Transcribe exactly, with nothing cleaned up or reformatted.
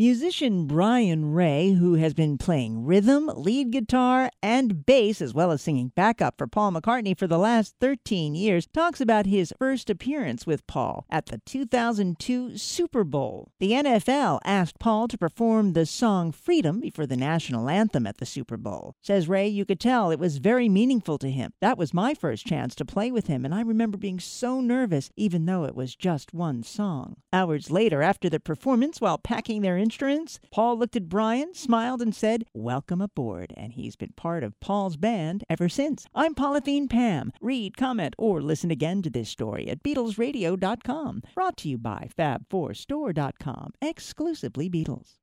Musician Brian Ray, who has been playing rhythm, lead guitar, and bass, as well as singing backup for Paul McCartney for the last thirteen years, talks about his first appearance with Paul at the two thousand two Super Bowl. The N F L asked Paul to perform the song Freedom before the national anthem at the Super Bowl. Says Ray, you could tell it was very meaningful to him. That was my first chance to play with him, and I remember being so nervous, even though it was just one song. Hours later, after the performance, while packing their instruments, Paul looked at Brian, smiled, and said, "Welcome aboard," and he's been part of Paul's band ever since. I'm Polythene Pam. Read, comment, or listen again to this story at Beatles Radio dot com. Brought to you by Fab four Store dot com. Exclusively Beatles.